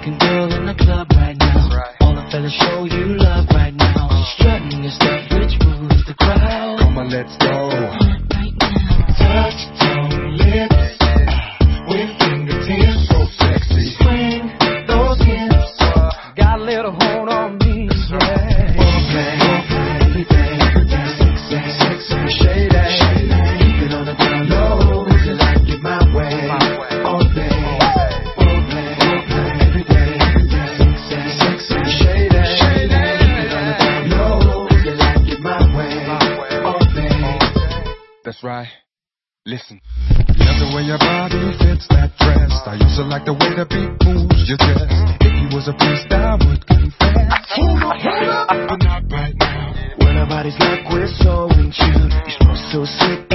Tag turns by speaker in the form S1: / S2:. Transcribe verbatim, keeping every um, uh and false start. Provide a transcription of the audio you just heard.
S1: looking girl in the club right now. Right. All the fellas show you love right now. Strutting your stuff, which moves the crowd.
S2: Come on, let's go.
S1: Right now.
S2: Touch tone lips with fingertips, so sexy. Swing those hips.
S1: Got a little hold on me, yeah.
S2: Foreplay, every day, sexy, sexy, shady. Keep it on the down low, you like it my way, all day. Foreplay, foreplay, every day, sexy, sexy, shady. Keep it on the down low, you like it my way, all day.
S3: That's right. Listen. Love the way your body fits that dress. I used to like the way the beat moves your chest. If you was a beast, I would confess.
S2: Hold up, hold up,
S3: But not right now.
S1: When our bodies like we're so in tune. You smell so sick,